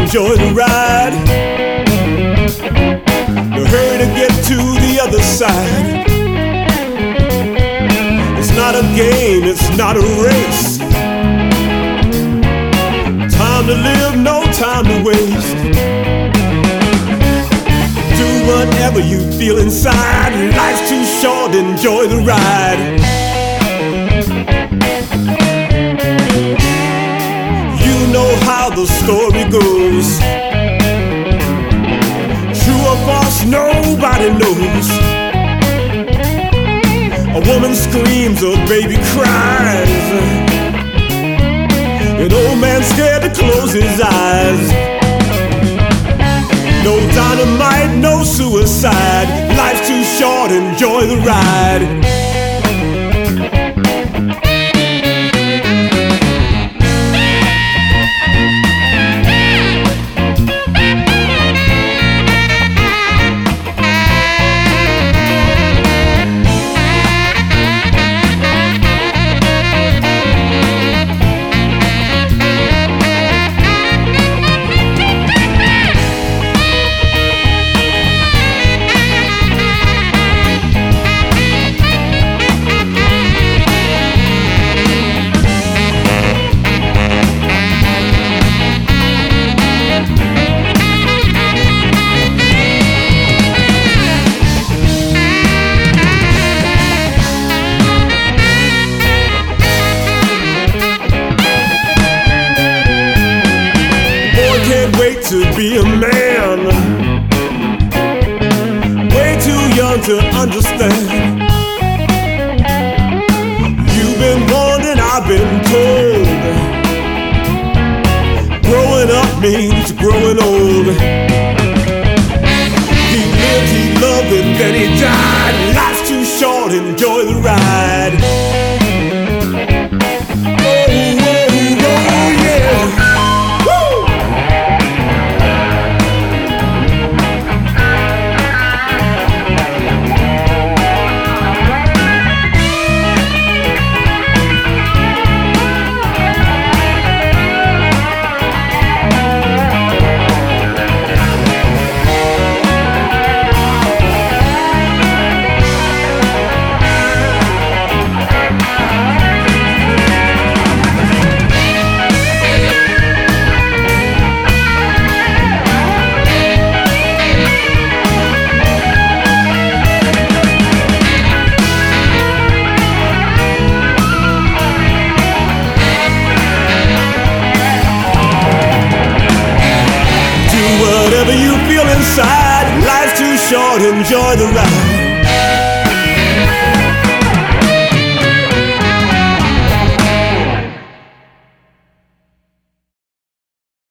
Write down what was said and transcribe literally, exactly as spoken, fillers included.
enjoy the ride. Hurry to get to the other side. It's not a game, it's not a race. Time to live, no time to waste. Do whatever you feel inside. Life's too short, enjoy the ride. You know how the story goes. True or false, nobody knows. A woman screams, a baby cries. An old man scared to close his eyes. No dynamite, no suicide. Life's too short, enjoy the ride. Wait to be a man. Way too young to understand. You've been warned and I've been told. Growing up means growing old. He lived, he loved, and then he died. Life's too short, enjoy the ride. Whatever you feel inside, life's too short, enjoy the ride.